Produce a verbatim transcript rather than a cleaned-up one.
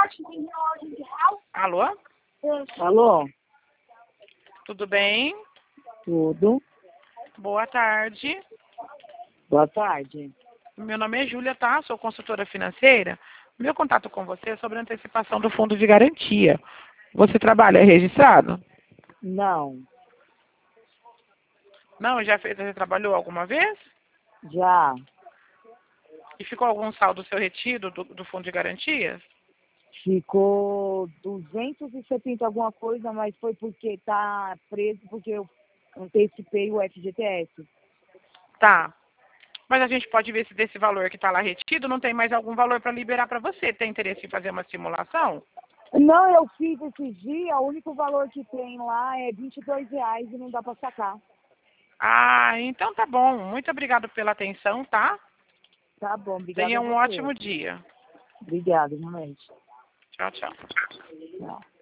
Alô? Alô? Tudo bem? Tudo. Boa tarde. Boa tarde. Meu nome é Júlia, tá? Sou consultora financeira. Meu contato com você é sobre a antecipação do fundo de garantia. Você trabalha registrado? Não. Não, já fez, você trabalhou alguma vez? Já. E ficou algum saldo seu retido do, do fundo de garantias? Ficou duzentos e setenta alguma coisa, mas foi porque tá preso porque eu antecipei o F G T S. Tá. Mas a gente pode ver se desse valor que está lá retido não tem mais algum valor para liberar para você. Tem interesse em fazer uma simulação? Não, eu fiz esse dia, o único valor que tem lá é vinte e dois reais e não dá para sacar. Ah, então tá bom. Muito obrigado pela atenção, tá? Tá bom, obrigada Tenha a um você. ótimo dia. Obrigada, realmente. Tchau, tchau. Tchau.